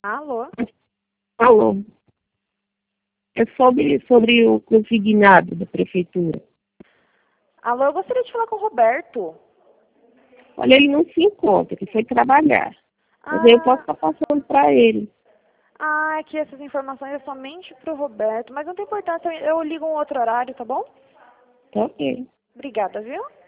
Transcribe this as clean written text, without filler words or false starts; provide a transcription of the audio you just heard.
Alô? Alô. É sobre o consignado da prefeitura. Alô, eu gostaria de falar com o Roberto. Olha, ele não se encontra, que foi trabalhar. Mas aí eu posso estar passando para ele. É que essas informações é somente pro Roberto, mas não tem importância, eu ligo um outro horário, tá bom? Tá ok. Obrigada, viu?